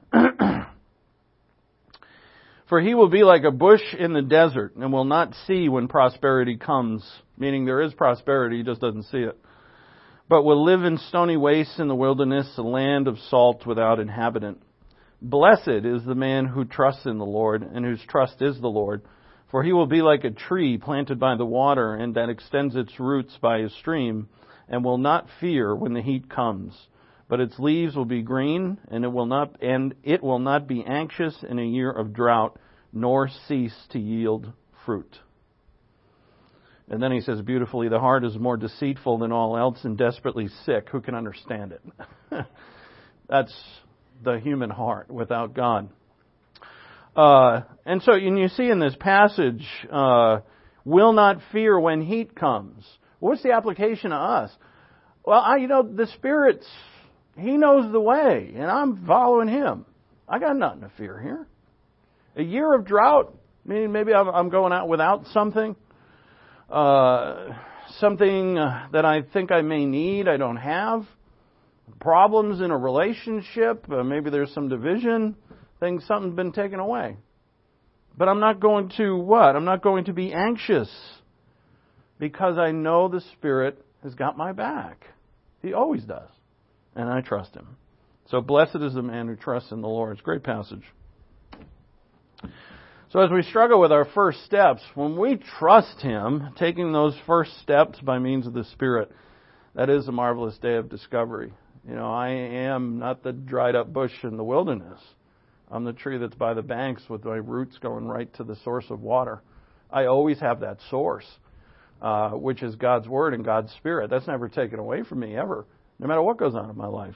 For he will be like a bush in the desert and will not see when prosperity comes. Meaning there is prosperity, he just doesn't see it. But will live in stony wastes in the wilderness, a land of salt without inhabitant. Blessed is the man who trusts in the Lord and whose trust is the Lord. For he will be like a tree planted by the water and that extends its roots by a stream and will not fear when the heat comes. But its leaves will be green, and it will not and it will not be anxious in a year of drought, nor cease to yield fruit. And then he says beautifully, the heart is more deceitful than all else and desperately sick. Who can understand it? That's the human heart without God. Uh, and so, and you see in this passage, uh, will not fear when heat comes. What's the application of us? Well, I, you know, the Spirit's, He knows the way, and I'm following Him. I got nothing to fear here. A year of drought, meaning maybe I'm going out without something, uh, something that I think I may need, I don't have. Problems in a relationship, uh, maybe there's some division, things, something's been taken away. But I'm not going to what? I'm not going to be anxious because I know the Spirit has got my back. He always does. And I trust Him. So blessed is the man who trusts in the Lord. It's a great passage. So as we struggle with our first steps, when we trust Him, taking those first steps by means of the Spirit, that is a marvelous day of discovery. You know, I am not the dried up bush in the wilderness. I'm the tree that's by the banks with my roots going right to the source of water. I always have that source, uh, which is God's Word and God's Spirit. That's never taken away from me ever, no matter what goes on in my life.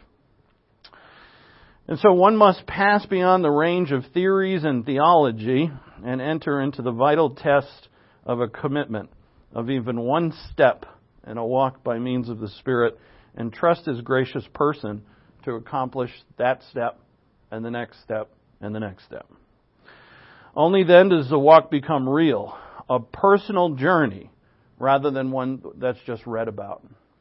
And so one must pass beyond the range of theories and theology and enter into the vital test of a commitment, of even one step in a walk by means of the Spirit, and trust His gracious person to accomplish that step and the next step and the next step. Only then does the walk become real, a personal journey, rather than one that's just read about.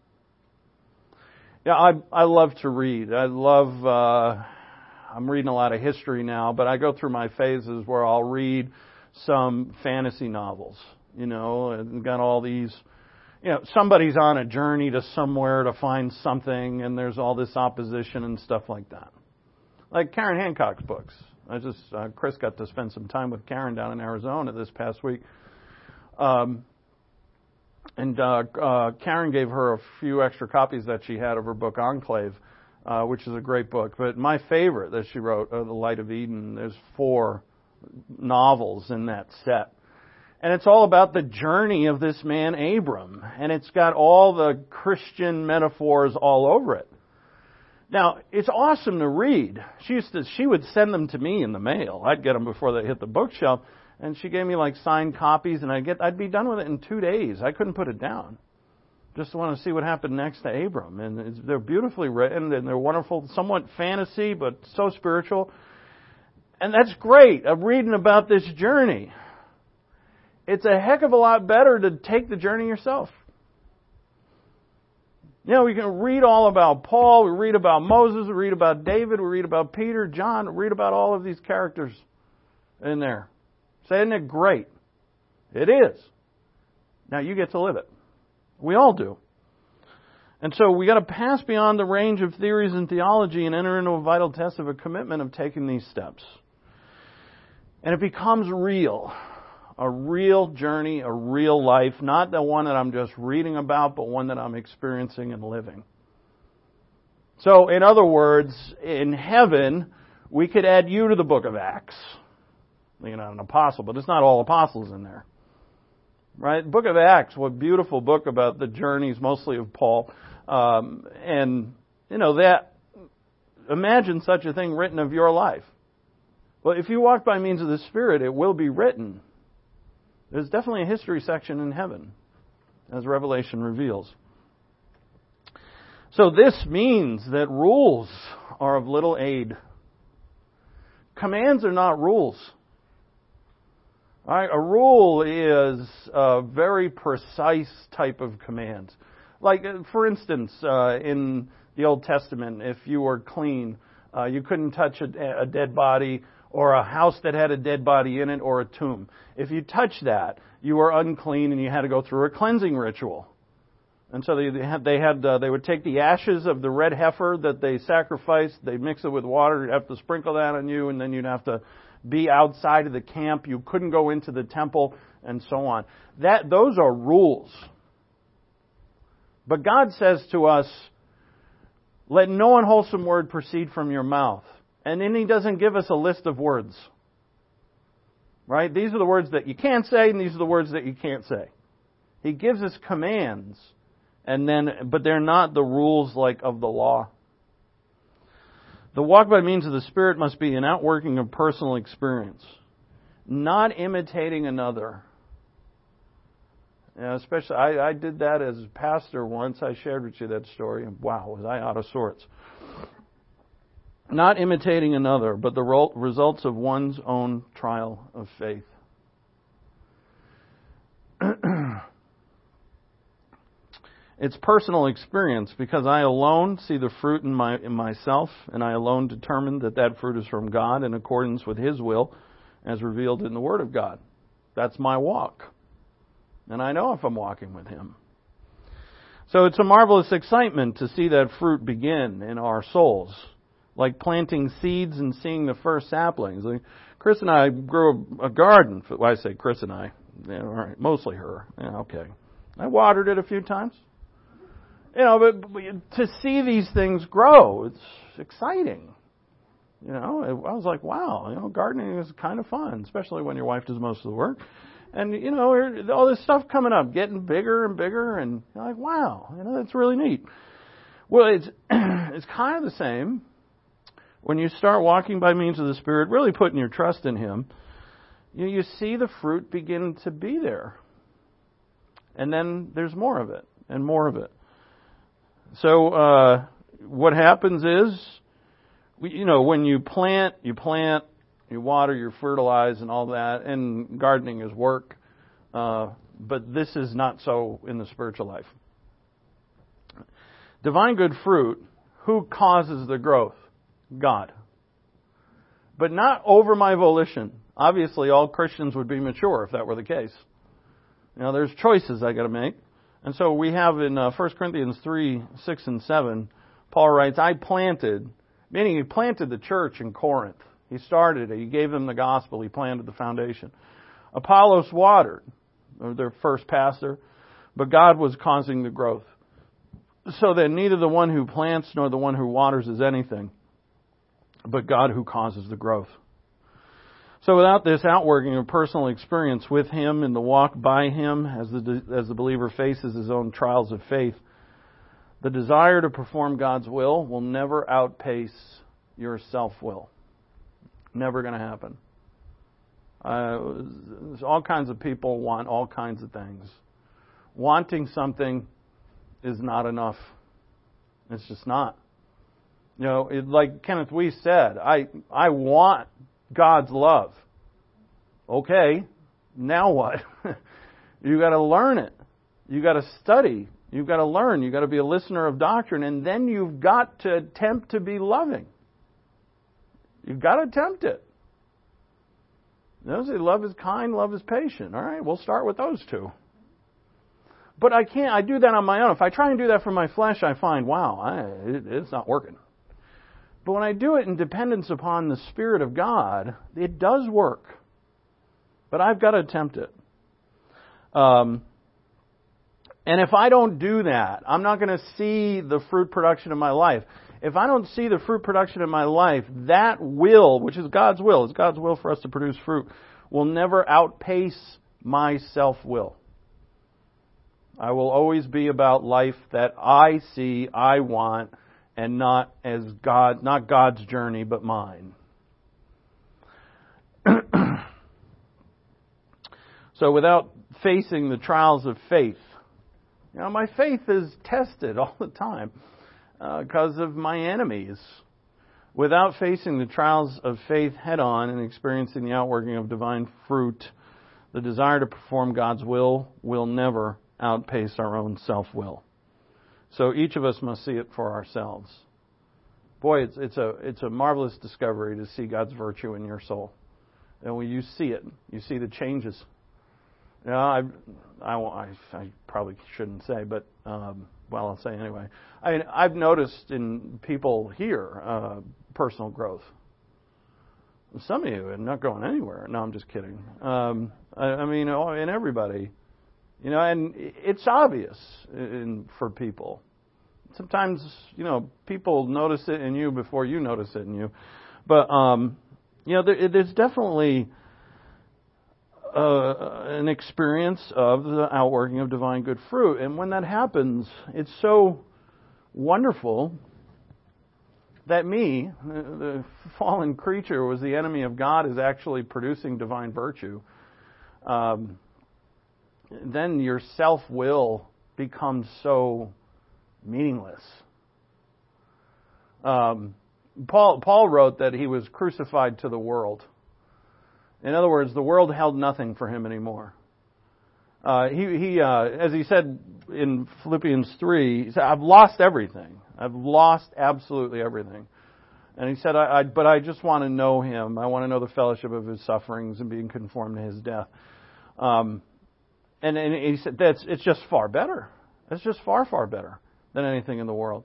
Yeah, I I love to read. I love, uh, I'm reading a lot of history now, but I go through my phases where I'll read some fantasy novels, you know, and got all these, you know, somebody's on a journey to somewhere to find something, and there's all this opposition and stuff like that. Like Karen Hancock's books. I just, uh, Chris got to spend some time with Karen down in Arizona this past week. Um, and uh, uh, Karen gave her a few extra copies that she had of her book Enclave, uh, which is a great book. But my favorite that she wrote, uh, The Light of Eden, there's four novels in that set. And it's all about the journey of this man, Abram. And it's got all the Christian metaphors all over it. Now, it's awesome to read. She used to, she would send them to me in the mail. I'd get them before they hit the bookshelf. And she gave me like signed copies, and I'd get, I'd be done with it in two days. I couldn't put it down. Just want to see what happened next to Abram. And it's, they're beautifully written, and they're wonderful, somewhat fantasy, but so spiritual. And that's great. I'm reading about this journey. It's a heck of a lot better to take the journey yourself. You know, we can read all about Paul, we read about Moses, we read about David, we read about Peter, John, we read about all of these characters in there. So isn't it great? It is. Now you get to live it. We all do. And so we got to pass beyond the range of theories and theology and enter into a vital test of a commitment of taking these steps. And it becomes real. A real journey, a real life, not the one that I'm just reading about, but one that I'm experiencing and living. So, in other words, in heaven, we could add you to the book of Acts. You're not an apostle, but it's not all apostles in there. Right? Book of Acts, what a beautiful book about the journeys, mostly of Paul. Um, and, you know, that, imagine such a thing written of your life. Well, if you walk by means of the Spirit, it will be written. There's definitely a history section in heaven, as Revelation reveals. So this means that rules are of little aid. Commands are not rules. All right, a rule is a very precise type of command. Like, for instance, uh, in the Old Testament, if you were clean, uh, you couldn't touch a, a dead body or a house that had a dead body in it, or a tomb. If you touched that, you were unclean and you had to go through a cleansing ritual. And so they had, they had, uh, they would take the ashes of the red heifer that they sacrificed, they'd mix it with water, you'd have to sprinkle that on you, and then you'd have to be outside of the camp. You couldn't go into the temple, and so on. That, those are rules. But God says to us, let no unwholesome word proceed from your mouth. And then He doesn't give us a list of words. Right? These are the words that you can say, and these are the words that you can't say. He gives us commands, and then, but they're not the rules like of the law. The walk by means of the Spirit must be an outworking of personal experience, not imitating another. You know, especially, I, I did that as a pastor once. I shared with you that story, and wow, was I out of sorts. Not imitating another, but the results of one's own trial of faith. It's personal experience because I alone see the fruit in, my, in myself, and I alone determine that that fruit is from God in accordance with His will as revealed in the Word of God. That's my walk. And I know if I'm walking with Him. So it's a marvelous excitement to see that fruit begin in our souls. like planting seeds and seeing the first saplings. Like Chris and I grew a garden. Well, I say Chris and I, yeah, all right, mostly her. Yeah, okay. I watered it a few times. You know, but, but to see these things grow, it's exciting. You know, I was like, wow, you know, gardening is kind of fun, especially when your wife does most of the work. And, you know, all this stuff coming up, getting bigger and bigger, and you're like, wow, you know, that's really neat. Well, it's it's kind of the same when you start walking by means of the Spirit, really putting your trust in Him. You, you see the fruit begin to be there. And then there's more of it, and more of it. So uh, what happens is, you know, when you plant, you plant, you water, you fertilize, and all that, and gardening is work. Uh, but this is not so in the spiritual life. Divine good fruit, who causes the growth? God. But not over my volition. Obviously, all Christians would be mature if that were the case. You know, there's choices I got to make. And so we have in uh, First Corinthians three, six, and seven, Paul writes, I planted, meaning he planted the church in Corinth. He started it. He gave them the gospel. He planted the foundation. Apollos watered, or their first pastor, but God was causing the growth. So that neither the one who plants nor the one who waters is anything, but God who causes the growth. So without this outworking of personal experience with Him and the walk by Him as the as the believer faces his own trials of faith, the desire to perform God's will will never outpace your self-will. Never going to happen. Uh, all kinds of people want all kinds of things. Wanting something is not enough. It's just not. You know, it, like Kenneth Weiss said, I I want God's love. Okay, now what? You got to learn it. You got to study. You've got to learn. You've got to be a listener of doctrine, and then you've got to attempt to be loving. You've got to attempt it. You know, say love is kind, love is patient. All right, we'll start with those two. But I can't. I do that on my own. If I try and do that for my flesh, I find, wow, I, it, it's not working. But when I do it in dependence upon the Spirit of God, it does work. But I've got to attempt it. Um, and if I don't do that, I'm not going to see the fruit production in my life. If I don't see the fruit production in my life, that will, which is God's will, it's God's will for us to produce fruit, will never outpace my self-will. I will always be about life that I see, I want, and not as God, not God's journey, but mine. So without facing the trials of faith, you know, my faith is tested all the time uh, because of my enemies. Without facing the trials of faith head on and experiencing the outworking of divine fruit, the desire to perform God's will will never outpace our own self-will. So each of us must see it for ourselves. Boy, it's it's a it's a marvelous discovery to see God's virtue in your soul. And when you see it, you see the changes. You know, I I, I, I probably shouldn't say, but um, well, I'll say anyway. I mean, I've noticed in people here uh, personal growth. Some of you are not going anywhere. No, I'm just kidding. Um, I, I mean, in everybody. You know, and it's obvious in, for people. Sometimes, you know, people notice it in you before you notice it in you. But, um, you know, there, there's definitely uh, an experience of the outworking of divine good fruit. And when that happens, it's so wonderful that me, the fallen creature, was the enemy of God, is actually producing divine virtue. Um then your self-will becomes so meaningless. Um, Paul, Paul wrote that he was crucified to the world. In other words, the world held nothing for him anymore. Uh, he, he uh, as he said in Philippians three, he said, I've lost everything. I've lost absolutely everything. And he said, I, I, but I just want to know Him. I want to know the fellowship of His sufferings and being conformed to His death. Um, And, and he said that's it's just far better. It's just far, far better than anything in the world.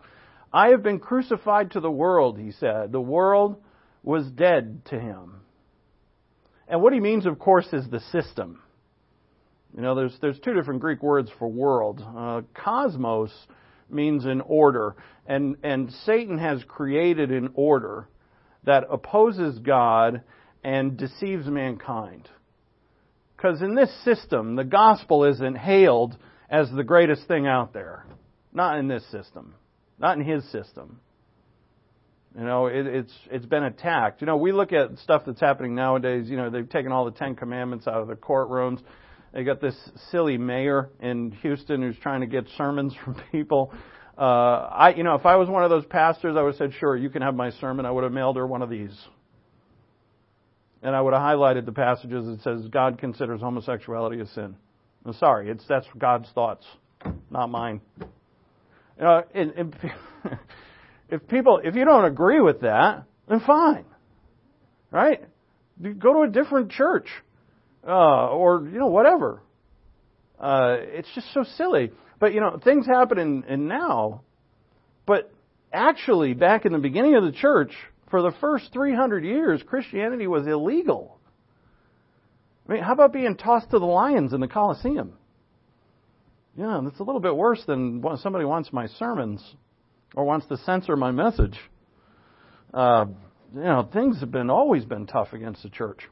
I have been crucified to the world, he said. The world was dead to him. And what he means, of course, is the system. You know, there's there's two different Greek words for world. Uh, cosmos means an order, and and Satan has created an order that opposes God and deceives mankind. Because in this system, the gospel isn't hailed as the greatest thing out there. Not in this system. Not in his system. You know, it, it's it's been attacked. You know, we look at stuff that's happening nowadays. You know, they've taken all the Ten Commandments out of the courtrooms. They got this silly mayor in Houston who's trying to get sermons from people. Uh, I, you know, if I was one of those pastors, I would have said, sure, you can have my sermon. I would have mailed her one of these. And I would have highlighted the passages that says God considers homosexuality a sin. I'm sorry, it's that's God's thoughts, not mine. You know, and, and if people, if you don't agree with that, then fine, right? You go to a different church. Uh, or, you know, whatever. Uh, it's just so silly. But, you know, things happen in, in now. But actually, back in the beginning of the church, for the first three hundred years, Christianity was illegal. I mean, how about being tossed to the lions in the Colosseum? Yeah, that's a little bit worse than when somebody wants my sermons or wants to censor my message. Uh, you know, things have been always been tough against the church.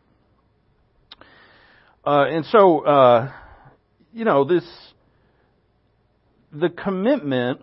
Uh, and so, uh, you know, this, the commitment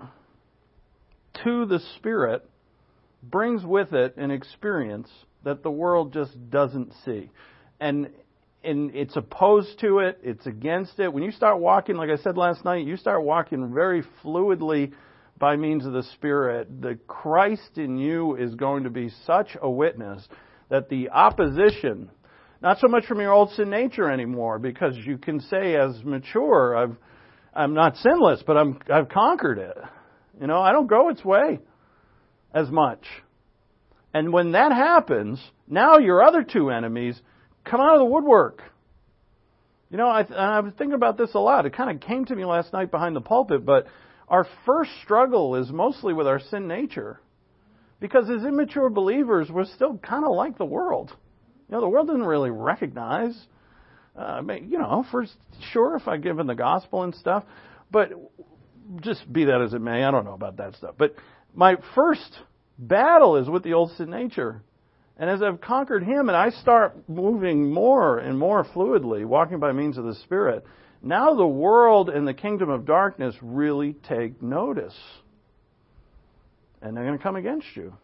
to the Spirit brings with it an experience that the world just doesn't see. And, and it's opposed to it, it's against it. When you start walking, like I said last night, you start walking very fluidly by means of the Spirit. The Christ in you is going to be such a witness that the opposition, not so much from your old sin nature anymore, because you can say as mature, I've, I'm not sinless, but I'm, I've conquered it. You know, I don't go its way as much. And when that happens, now your other two enemies come out of the woodwork. You know, I, I was thinking about this a lot. It kind of came to me last night behind the pulpit, but our first struggle is mostly with our sin nature. Because as immature believers, we're still kind of like the world. You know, the world doesn't really recognize, uh, you know, for sure if I give in the gospel and stuff, but just be that as it may, I don't know about that stuff. But my first battle is with the old sin nature. And as I've conquered him and I start moving more and more fluidly, walking by means of the Spirit, now the world and the kingdom of darkness really take notice. And they're going to come against you.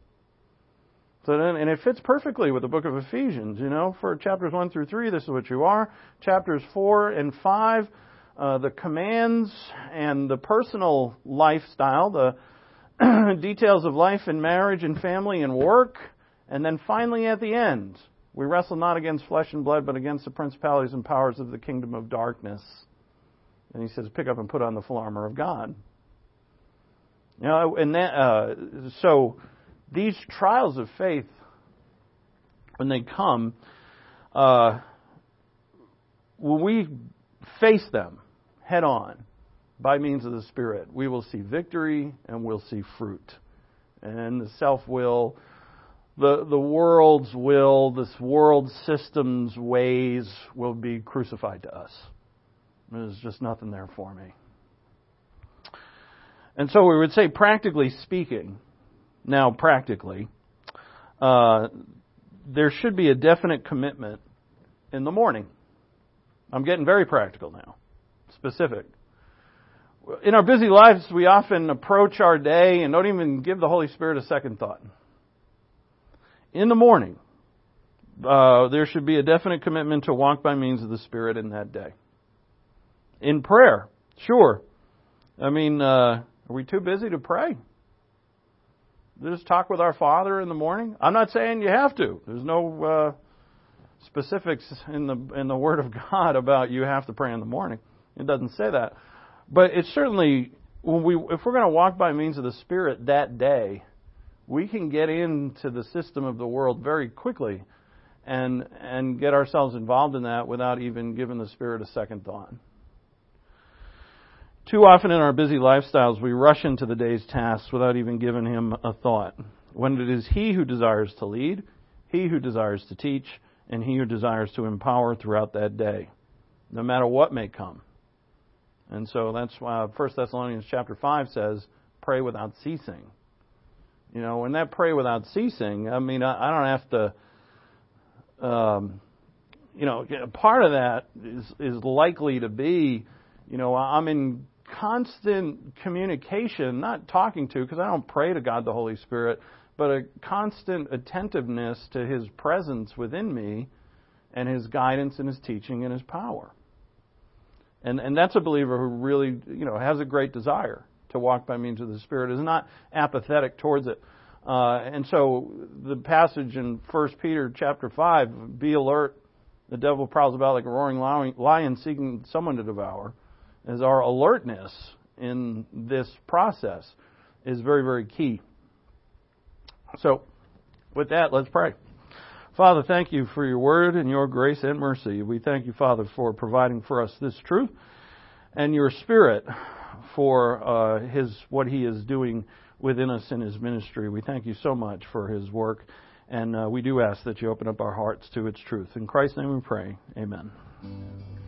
So then, and it fits perfectly with the book of Ephesians, you know, for chapters one through three, this is what you are. Chapters four and five, uh, the commands and the personal lifestyle, the details of life and marriage and family and work. And then finally at the end, we wrestle not against flesh and blood, but against the principalities and powers of the kingdom of darkness. And he says, pick up and put on the full armor of God. You know, and that, uh, so these trials of faith, when they come, uh, when we face them head on by means of the Spirit, we will see victory and we'll see fruit. And the self-will, the, the world's will, this world system's ways will be crucified to us. There's just nothing there for me. And so we would say, practically speaking, now practically, uh, there should be a definite commitment in the morning. I'm getting very practical now, specific. In our busy lives, we often approach our day and don't even give the Holy Spirit a second thought. In the morning, uh, there should be a definite commitment to walk by means of the Spirit in that day. In prayer, sure. I mean, uh, are we too busy to pray? Just talk with our Father in the morning? I'm not saying you have to. There's no uh, specifics in the in the Word of God about you have to pray in the morning. It doesn't say that. But it's certainly, when we if we're going to walk by means of the Spirit that day, we can get into the system of the world very quickly and and get ourselves involved in that without even giving the Spirit a second thought. Too often in our busy lifestyles, we rush into the day's tasks without even giving him a thought. When it is he who desires to lead, he who desires to teach, and he who desires to empower throughout that day, no matter what may come. And so that's why First Thessalonians chapter five says, pray without ceasing. You know, when that pray without ceasing, I mean, I, I don't have to, um, you know, part of that is, is likely to be, you know, I'm in constant communication, not talking to, because I don't pray to God the Holy Spirit, but a constant attentiveness to His presence within me and His guidance and His teaching and His power. And and that's a believer who really, you know, has a great desire to walk by means of the Spirit, is not apathetic towards it. Uh, and so the passage in First Peter chapter five, be alert, the devil prowls about like a roaring lion seeking someone to devour, as our alertness in this process is very, very key. So, with that, let's pray. Father, thank you for your word and your grace and mercy. We thank you, Father, for providing for us this truth, and your Spirit for uh, his what He is doing within us in His ministry. We thank you so much for His work, and uh, we do ask that you open up our hearts to its truth. In Christ's name we pray. Amen.